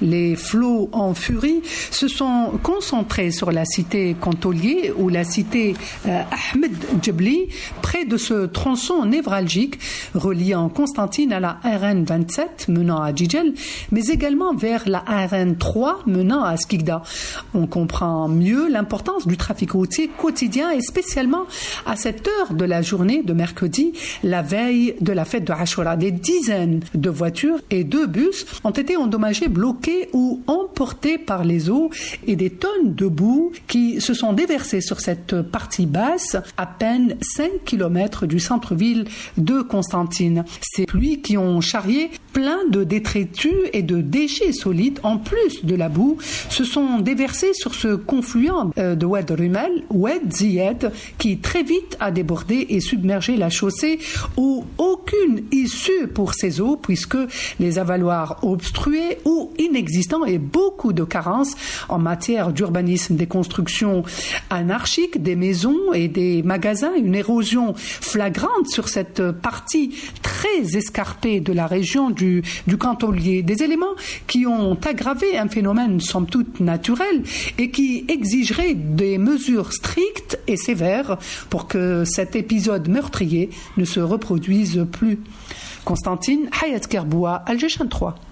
Les flots en furie se sont concentrés sur la cité Cantolier ou la cité Ahmed Djebli, près de ce tronçon névralgique reliant Constantine à la RN 27 menant à Jijel, mais également vers la RN 3 menant à Skikda. On comprend mieux l'importance du trafic routier quotidien et spécialement à cette heure de la journée de mercredi, la veille de la fête de Ashura. Des dizaines de voitures et 2 bus ont été endommagés, bloqués ou emportés par les eaux et des tonnes de boue qui se sont déversées sur cette partie basse, à peine 5 km du centre-ville de Constantine. Ces pluies qui ont charrié plein de détritus et de déchets solides, en plus de la boue, se sont déversés sur ce confluent de Oued Rumel, Oued Ziyed, qui très vite a débordé et submergé la chaussée, où aucune issue pour ces eaux, puisque les avaloirs obstrués ou inexistants et beaucoup de carences en matière d'urbanisme, des constructions anarchiques, des maisons et des magasins, une érosion flagrante sur cette partie très escarpée de la région du Cantolier, des éléments qui ont aggravé un phénomène somme toute naturel et qui exigerait des mesures strictes et sévères pour que cet épisode meurtrier ne se reproduise plus. Constantine, Hayat Kerboua, Al-Jeshan 3.